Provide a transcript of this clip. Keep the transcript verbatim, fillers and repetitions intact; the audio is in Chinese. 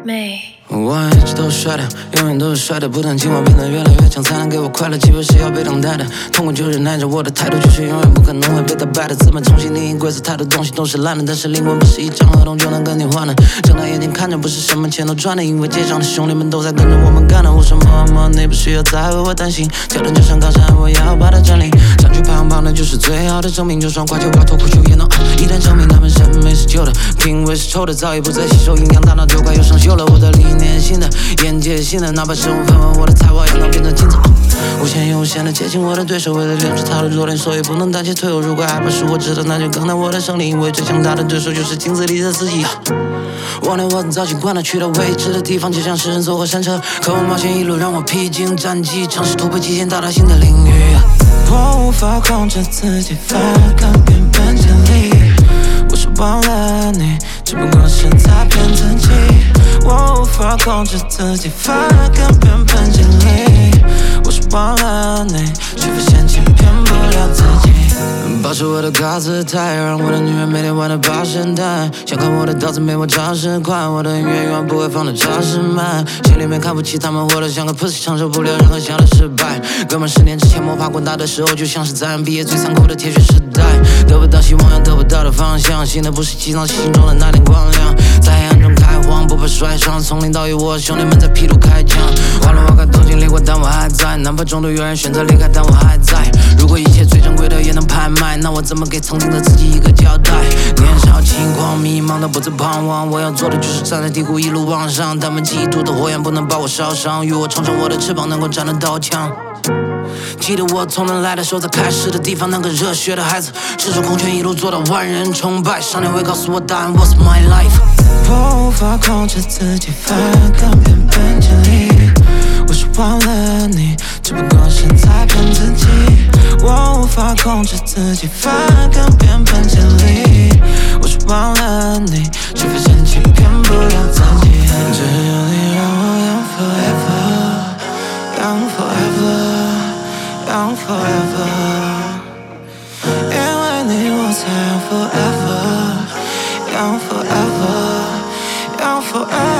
美。 我一直都是帅的，永远都是帅的，不等今晚变得越来越强，才能给我快乐。机会是要被等待的，痛苦就忍耐着，我的态度就是永远不可能会被打败的。资本重新定义规则，太多东西都是烂的，但是灵魂不是一张合同就能跟你换的。睁大眼睛看着，不是什么钱都赚的，因为街上的兄弟们都在跟着我们干的。我说么么，你不需要再为我担心，挑战就像高山，我要把它占领。占据排行榜的就是最好的证明，就算挂球挂脱裤球也能一旦证明他们审美是旧的，品味是臭的，早已不再吸收营养，大脑就快又生锈了。我的理念新的，眼界新的，哪怕生活氛围，我的才华也能变成金子。无限又无限的接近我的对手，为了留住他的弱点，所以不能胆怯退后。如果害怕是我知道，那就更难我的胜利，因为最强大的对手就是镜子里的自己。我呢，我早习惯了去到未知的地方，就像是人坐过山车，渴望冒险一路让我披荆斩棘，尝试突破极限，到达新的领域。我无法控制自己，反而更变本加厉。我是忘了你，只不过是在骗自己。我无法控制自己，反而更变本加厉。我是忘了你，却发现欺骗不了自己。保持我的高姿态，让我的女人每天玩的保险带，想看我的刀子没我招式快，我的音乐永远不会放的超市慢，心里面看不起他们活得像个 pussy， 承受不了任何小的失败。哥们，十年之前魔法滚大的时候，就像是在毕业最残酷的铁血时代，得不到希望又得不到的方向，信的不是积藏心中的那点光亮，在黑暗中开荒，不怕摔伤，从零到一，我兄弟们在劈路开枪。完了，我该都经历过，但我还在，哪怕中途有人选择离开，但我还在。如果一切最珍贵的也能拍卖，那我怎么给曾经的自己一个交代？年少轻狂，迷茫的不再彷徨，我要做的就是站在低谷一路往上，他们嫉妒的火焰不能把我烧伤，与我冲上我的翅膀，能够站得刀枪。记得我从哪来的时候，在开始的地方，那个热血的孩子，赤手空拳一路做到万人崇拜。上天会告诉我答案 ，What's my life？ 我无法控制自己，反而更变本加厉。我是忘了你，只不过是在骗自己。我无法控制自己，反而更变本加厉。我是忘了你，却发现欺骗不了自己。只有你让我 young forever，young forever。Young forever， 因为你我才 young forever，Young forever，Young forever。